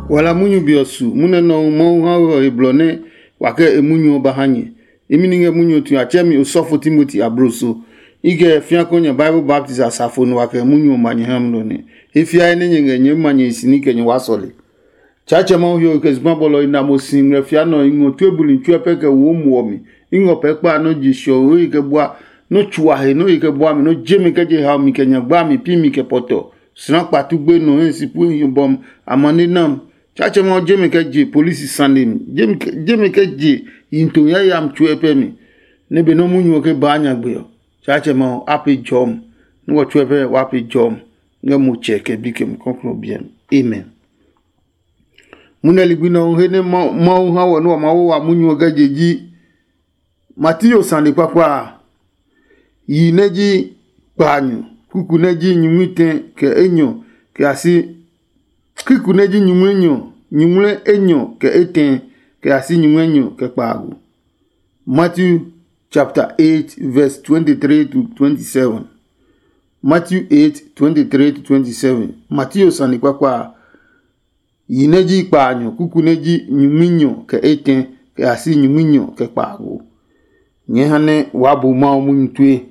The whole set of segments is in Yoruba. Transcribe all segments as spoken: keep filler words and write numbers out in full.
wala munyu biosu mune no mo ha eblone wake emunyu bahanye emininge munyu tu achemi osofo Timothy abroso ige fiakonya Bible Baptist asafo no wake munyu manye hamdone ifia ene nyenge nye manye isinike nye wasole chache ma ohio kezma bolo ina mosim refia no ingo twebuli twepeke wo muomi ingo pekpa no jisho o ike bua no chuahe no ike bua mi no jemi keje ha mi kenya gba mi pi mi ke poto sina patugbe no ensipu yobom amane nam chache ma jemi keje police sandim jemi jemi keje into ya yam twepe mi ne be no munyu ke ba anya gbe yo chache ma api jom no twepe wapi jom nga mu cheke bikem conclu bien amen muneli gbino hene ma ma ha wo no ma wo wa munyu gajeji Matthew sandi papa yi neji panyu kuku neji nyumite ke enyo ke asi kuku neji nyumenyo nyumle enyo ke eten ke asi nyumenyo ke pagu. Matthew chapter eight verse twenty-three to twenty-seven. Matthew eight twenty-three to twenty-seven. Matthew sandi papa yi neji panyu kuku neji nyumenyo ke eten ke asi nyumenyo ke pagu. Nyehane wabu ma omuntwe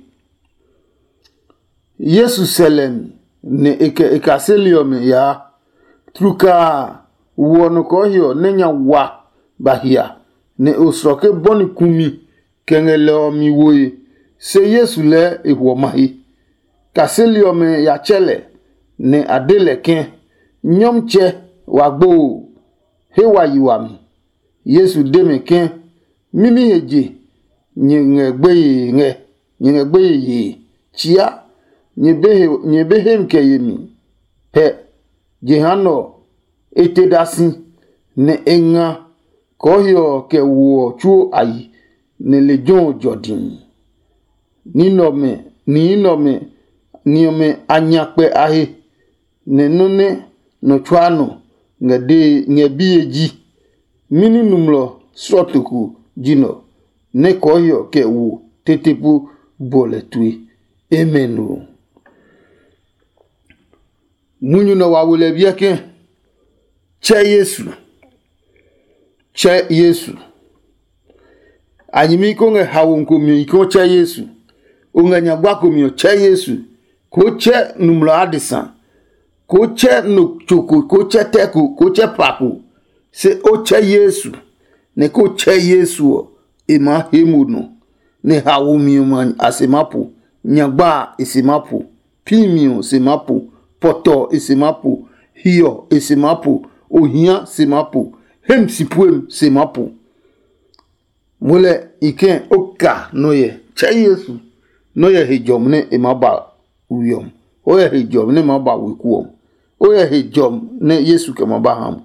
Yesu selem ne eke ekaseliome ya truka wono kohio nenya wa bahia ne osroke boni kumi kengele mi woye se Yesu le ewo mahi kaseliome ya chele ne adele ken nyomche wagbo hewa yiwami Yesu deme ken mimi heje nyenge gbeye nge nyenge gbeye ye chia nyebe nyebe hem keyemi he jehano etedasi ne enga kohio ke wo chu ayi ne lejon jodin ninome ninome niome anyakpe ahe ne none no chwano ngade ngebieji minimumlo sotuku jino ne kohio ke wo tetepu boletui emenu munyu no wawule bieke che Yesu che Yesu anyimi ko nge hawon ko mi ko che Yesu unganya gwa ko mi che Yesu ko che numlo adisan ko che no choko ko che teku ko che papu se o che Yesu ne ko che Yesu e ma hemuno ne hawo mi man asemapu nyagba esimapu pimio semapu poto esimapu hiyo esimapu ohia semapu hemsipuem semapu mule iken oka noye cha Yesu noye hejom ne emaba uyom oye hejom ne maba wikuom oye hejom ne Yesu ke maba ham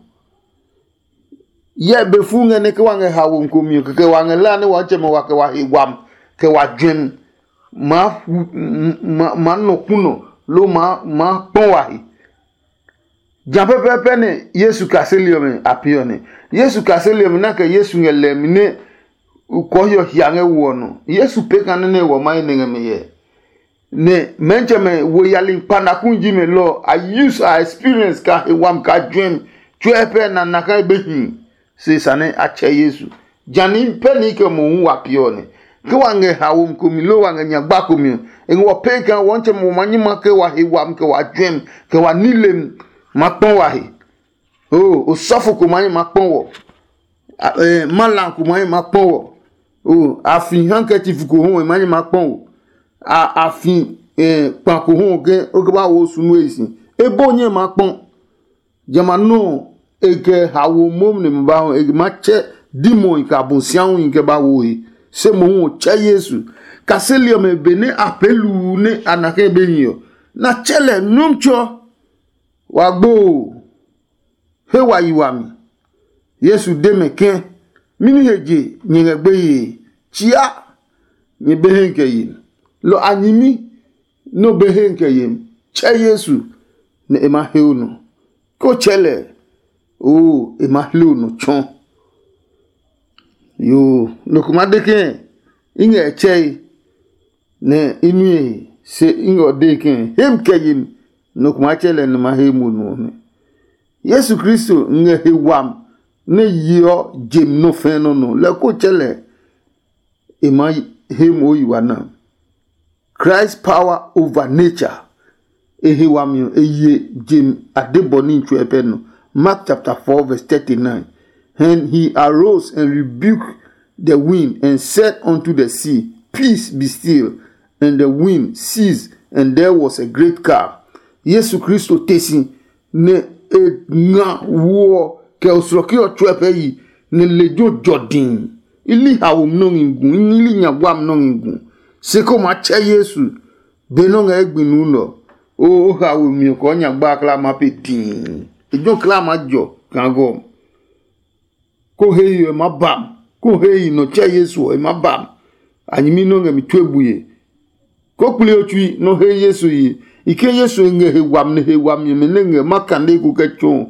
ye befunga ne kwa nge hawo nkomi ke wa nge la ne wa chema wa ke wa hewam ke wa dwen ma ma ma no kuno lo ma ma ponwahi jampe pepe ne Yesu kaseliome apione Yesu kaseliome na ke Yesu ngelemine ukoyo hiange wono Yesu peka ne wo mai ne ngeme ne mencheme wo yali pana kunji me lo I use our experience ka e wam ka dream twepe na naka behin se sane ache Yesu jani peni ke mo wa pione ke wange hawum komi lo wange nyagba komi enwo peka wonche mo manyima ke wa hewam ke wa dwem ke wa nilem makpon wa he oh osofo ko manyima makpon wo eh malan ko manyima makpon wo oh afin handkerchief ko ho manyima makpon wo a afin eh pa ko ho ke o ke ba wo sunu esi ebo nye makpon jama no eke hawo mom ne mba ho ege mache demon ka bonsian nke ba wo yi se mo cha Yesu kaselio me bene apelu ne anake benyo na chele numcho wagbo he wayiwami Yesu demeke mini heje nyenge gbeye chia nye behenke yin lo anyimi no behenke yin cha Yesu ne ema heuno ko chele o ema heuno chon yo nokumadeke inge echei ne inue se ingo deke hem keyin nokumachele ne mahemu no me Yesu Kristo nge hewam ne yo jem no fen no no le ko chele e ma hem o yiwana. Christ power over nature. E hewam yo e ye jem adeboni ntwe pe no. Mark chapter four verse thirty-nine. And he arose and rebuked the wind and said unto the sea, Peace, be still. And the wind ceased, and there was a great calm. Yesu Kristo tesi ne e nga wo ke osroki otwepe yi ne lejo jodin. Ili hawum no ngun, ili nyagwam no ngun. Seko ma che Yesu beno nga egbinu no. O hawum mi ko nyagba kla ma petin. Ejo kla ma jo kango. Ko heyi e mabam. Ko heyi no che Yesu e mabam. Anyimi no nga mitwebuye. Ko kule otwi no he Yesu yi. Ike Yesu nge he wam ne he wam ye menenge makande ku kecho.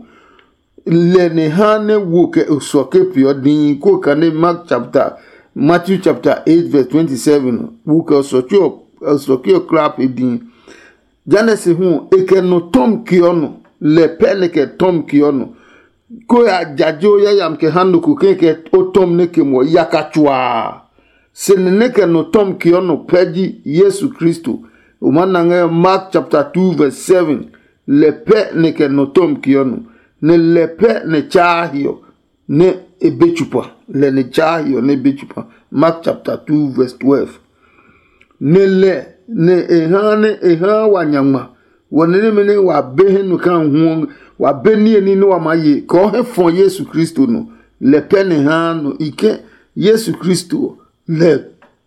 Le ne hane wo ke osoke pio din ko kane Mark chapter Matthew chapter eight verse twenty-seven. Wo ke osoke osoke crap edin. Janese hu eke no tom kiono le pele ke tom kiono. Ko ya jajo ya yam ke hanu ku ke o tom ne ke mo yakachwa. Seneneke no tom kiono peji Yesu Kristo. Umananga Mark chapter two verse seven. Lepe neke no tom kiono. Ne lepe ne chahio. Ne ebechupa. Le ne chahio ne bechupa. Mark chapter two verse twelve. Ne le ne ehane eha wanyama. Wanene mene wa behe no kan huong. Wa beni eni no wa maye. Ko he fon Yesu Kristo no. Lepe ne hano ike Yesu Kristo. Le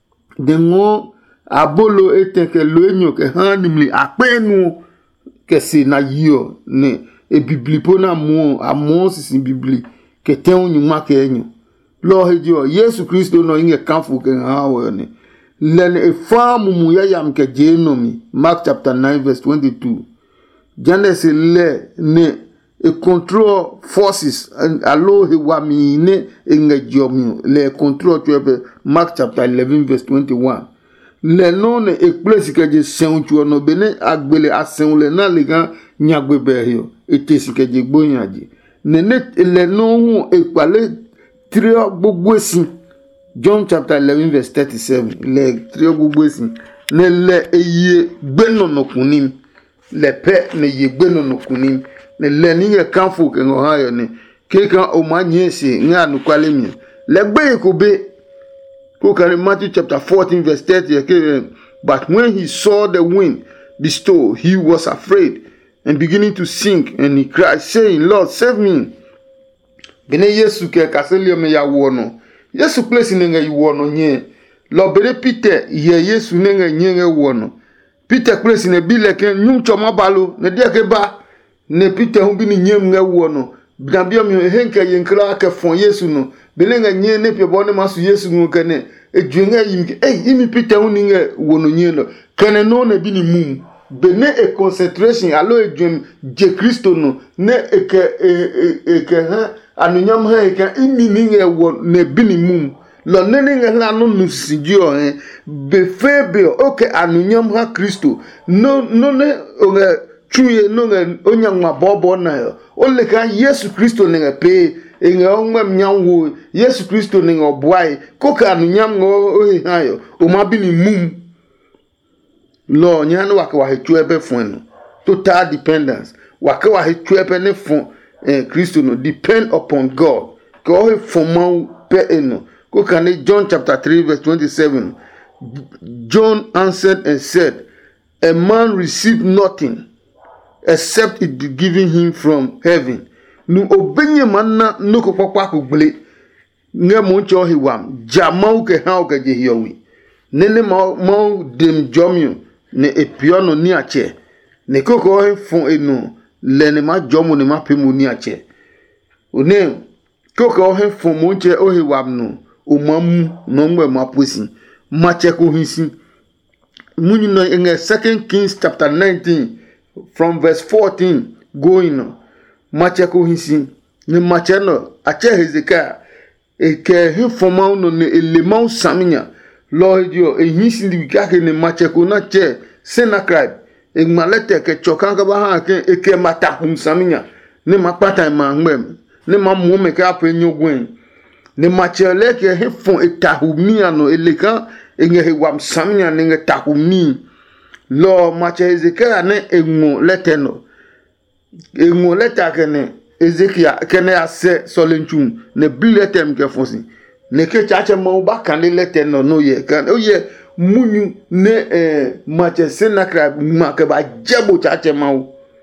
dengo abolo eteke loenyo ke hanimli apenu ke se na yo ne e bibli pona mo amo sisi bibli ke ten nyuma ke enyo lo hejo Yesu Kristo no inge kanfu ke hawo ne le e famu mu ya yam ke genomi. Mark chapter nine verse twenty-two. Genesis le ne e control forces alo he wami ne inge jomi le control tuebe. Mark chapter eleven verse twenty-one. Le non e place ke je senchu no bene agbele asen le na le gan nyagbe behio etesi ke je gboyanji ne ne le non hu e pale trio gbogbo esin. John chapter eleven verse thirty-seven. Le trio gbogbo esin ne le eye gbeno no kunim le pe ne ye gbeno no kunim ne le ni ye kanfo ke ngo hayo ne ke kan o ma nyesi nga no kwale mi le gbe ko be. Look at Matthew chapter fourteen verse thirty. But when he saw the wind bestow, he was afraid and beginning to sink, and he cried, saying, Lord, save me. Bene Yesu ke kaselio me ya wono. Yesu place nenga yi wono nye. Lo bene Peter ye Yesu nenga nye wono. Peter place ne bile ke nyum choma balo ne dia ke ba ne Peter hu bi ni nyem nga wono. Bidambia mi henke yenkla ke fon Yesu no. Belenga nye ne pe bone masu Yesu ngukene ejwenga yimke eh imi Peter uninga wono nye no kene no ne bini mum bene e concentration alo ejwen je Kristo no ne eke eke ha anunyam ha eke imi ninga won ne bini mum lo ne ninga la no nusidio eh be febe oke anunyam ha Kristo no no ne onga chuye no ne onyangwa bobo na yo ole ka Yesu Kristo ne pe inge onwem nyanwo Yesu Kristo ni obuai koka anu nyamwo ohi hayo o ma bi ni mum lo nyane waka wa hetu ebe fun no total dependence waka wa hetu ebe ne fun eh Kristo no depend upon God ko he fun ma pe eno koka ne John chapter three verse twenty-seven. John answered and said, a man received nothing except it be given him from heaven. Nu obenye manna nuko papa ko gbele nge mo ncho hiwam jamau ke ha o ke je hiyowi nene ma ma dem jomio ne epiono ni ache ne koko he fun enu le ne ma jomo ne ma pemu ni ache one koko he fun mo nche o hiwam no o mamu no ngwe ma posi ma che ko hinsi munyu no in Second Kings chapter nineteen from verse fourteen going on. Macheko hinsi ne macheno ache Hezekiah eke hifoma no ne elemau saminya Lord yo e hinsi libikake ne macheko na che Sennacherib e malete ke chokanka ba ha ke eke matahum saminya ne ma pata ma ngmem ne ma mu me ka pe nyogwen ne ma chele ke he fon etahumia no eleka enye he wam samnya ne tahumi lo ma che Ezekiel ne enwo leteno enwo leta kene Ezekiel kene ase solenchum ne biletem ke fonsi ne ke chache ma ba kan leteno no ye kan o ye munyu ne eh ma che senakra ma ke ba jebo chache ma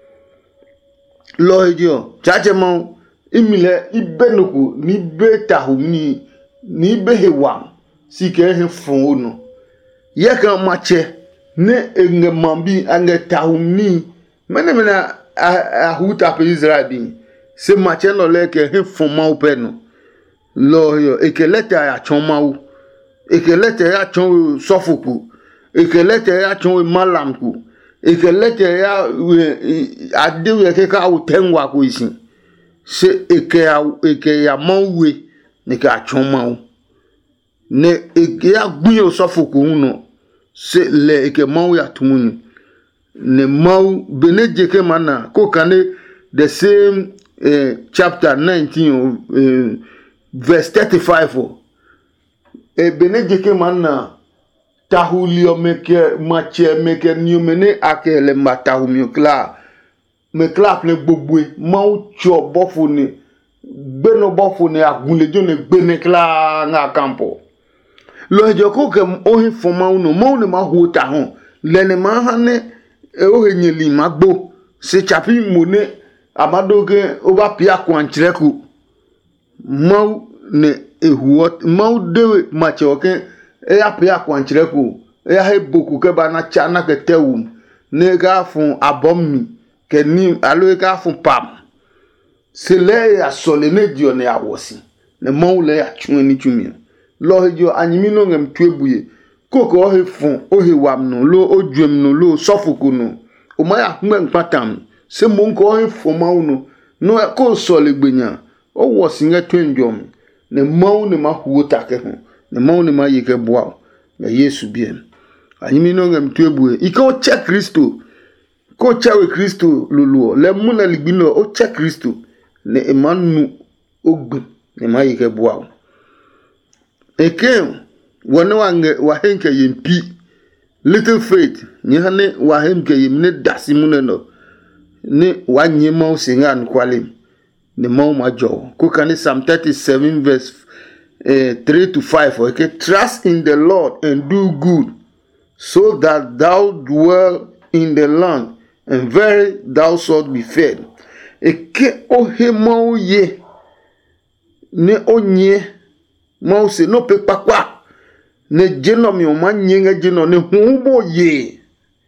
lo ejo chache ma imile ibenuku ni betahumi ni behewam sike he fon ono ye kan ma che ne enge mambi ange tahumi mene mena ahuta pe Israel bi se ma che no leke he fon ma upeno lo yo ekeleta ya chomawu ekeleta ya chon sofuku ekeleta ya chon malamku ekeleta ya adewe ke ka utengwa ko isin se eke ya eke ya mawe ne ka chomawu ne eke ya gbuyo sofuku no se le eke mawu ya tumuni ne mawu beneje ke mana ko kane the same uh, chapter nineteen uh, verse thirty-five e beneje ke mana tahulio meke mache meke nyumene akele matahumio kla me kla ne gbogbo mawu cho bofuni beno bofuni agunlejo ne gbene kla nga campo lo je ko ke ohin fo mawu no mawu ne ma huta hon lene ma hane e o henyeli magbo se chapi mone amadoge o ba pia kwanchireku mawu ne ehuot mawu dewe mache oke e ya pia kwanchireku e ya he boku ke ba na chana ke tewum ne ga fun abomi ke ni alo ga fun pam se le ya sole ne dio ne awosi ne mawu le ya chun ni chumi lo hejo anyimi no ngem tuebuye koko o he fun o he wam no lo odwem no lo sofuku no o ma ya hme npatam se mo nko o he fun mawu no no ko sole gbenya o wosi nge twenjom ne mawu ne ma huota ke ho ne mawu ne ma yike boa na Yesu bien anyimi no ngem tuebuye iko che Kristo ko chawe Kristo lulu le muna ligbino o che Kristo ne emanu ogbe ne ma yike boa eke wona wange wahenke yimpi little faith ni hane wahenke yimne dasimune no ne wanye ma usinga nkwale ne ma ma jo ko kan Psalm thirty-seven verse uh, three to five okay trust in the Lord and do good so that thou dwell in the land and very thou shalt be fed eke ohemo ye ne onye mo se no pe pakwa ne jeno mi o ma nyenga jeno ne hubo ye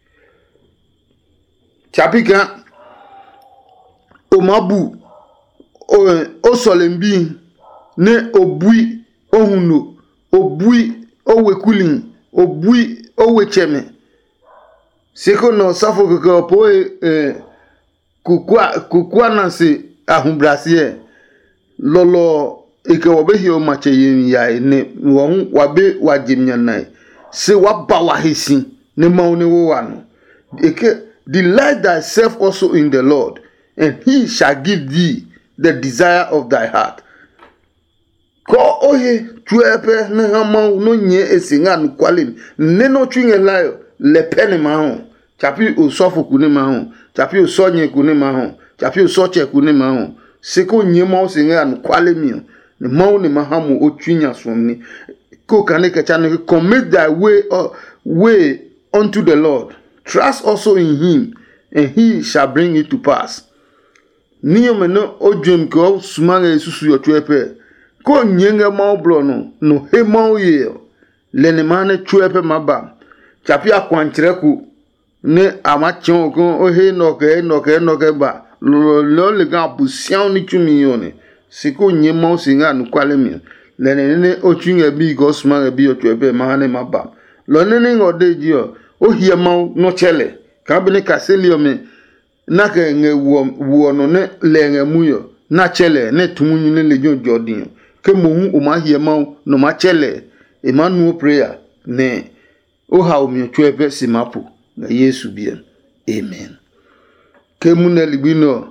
chapika o mabu o o solembi ne obui ohuno obui owekulin obui owecheme seko no safo ko po eh kukwa kukwa na se ahumbrasie lolo eke wobe hi o mache yin ya ne won wabe wajimnya nai se waba wa hisi ne mauni wo wano eke delight thyself also in the Lord and he shall give thee the desire of thy heart ko oye tuepe ne hamau no nye esinga nkwalin ne no twinge layo le pene ma ho chapi o sofu kune ma ho chapi o sonye kune ma ho chapi o soche kune ma ho seko nye ma o singa nkwale mi ne mawu ne mahamu otwinya somni ko kaneke chane commit thy way uh, way unto the Lord trust also in him and he shall bring it to pass niyo meno odwem ko sumanga susu yotwepe ko nyenga mawu blo no no he mawu ye lene mane twepe maba chapi akwanchireku ne amachon ko o he no ke no ke no ke ba lo lo le ga busian ni tumi yone siko nyema osinga nukwale mi lene ne otwinga bi gosma bi otwebe mahane maba lo nene ngode jio o hie ma no chele ka bi ne kaselio me na ke nge wo no ne lenge muyo na chele ne tumunyu ne lejo jodin ke mohu o ma hie ma no ma chele emmanuel prayer ne o ha o mi otwebe simapo na Yesu bien amen ke muneligbino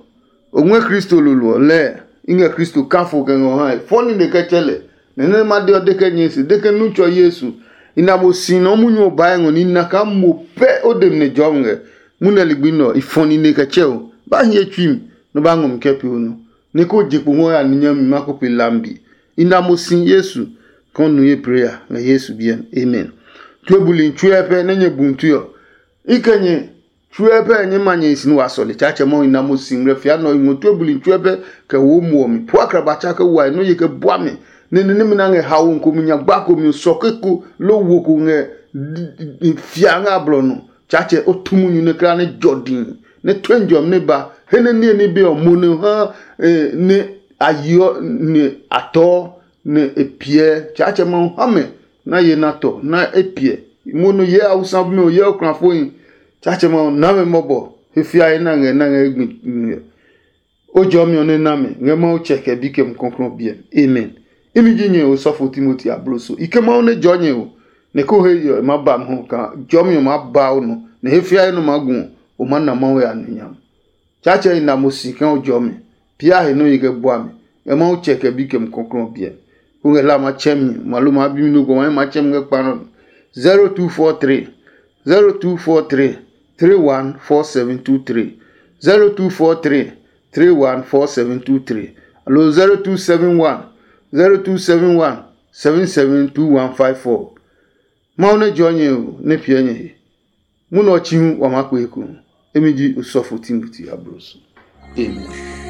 onwe Kristo lulu le inge Kristo kafu ke ngo ha foni de kechele nene ma de de ke nyesi de ke nucho Yesu ina mo sino munyo ba ngo ni na ka mo pe odem ne jomnge muna ligbino ifoni ne kecheo ba hie twim no ba ngom kepi onu ne ko jipu mo ya nyam mako pe lambi ina mo sin Yesu kon nu ye prayer na Yesu bien amen twebuli twepe nenye buntu yo ikenye twepe nye manye sinu wasole chache mo ina mo sin refia no ngo twebuli twepe ke wo mo mi poakra ba cha ke wa no ye ke boame ne ne mi na nge hawo nkomu nya gbako mi sokeku lo wo ku nge fia nga blono chache otumu nyu ne kra ne jodin ne twenjom ne ba hene ne ne be omunu ha ne ayo ne ato ne epie chache mo hame na ye nato na epie munu ye awusan me ye okranfo yin chache mo na me mobo efia na nge na nge gbin ojo mi one na me nge mo cheke bikem konkron bien amen imi jinye o sofo Timothy abroso ikema one jonye o ne ko he yo ma ba mo ka jomi ma ba onu ne efia no magun o ma na ma ya nyam chache na musika o jomi pia he no yike boami e ma o cheke bikem konkron bien kunge la ma chem maluma bi mi no go ma chem nge panon zero two four three zero two four three three one four seven two three zero two four three three one four seven two three allo zero two seven one zero two seven one seven seven two one five four ma one jonye o ne pienye mu no chi wa makweku emiji usofo Timothy abroso amen.